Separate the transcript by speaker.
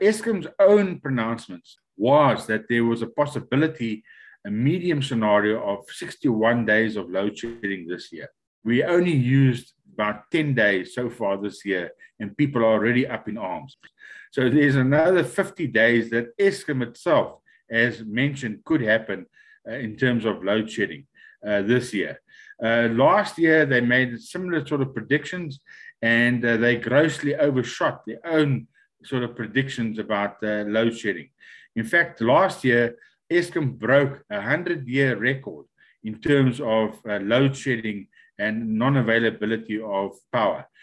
Speaker 1: Eskom's own pronouncements was that there was a possibility, a medium scenario of 61 days of load shedding this year. We only used about 10 days so far this year, and people are already up in arms. So there's another 50 days that Eskom itself has mentioned could happen in terms of load shedding this year. Last year, they made similar sort of predictions, and they grossly overshot their own sort of predictions about load shedding. In fact, last year, Eskom broke a 100-year record in terms of load shedding and non-availability of power.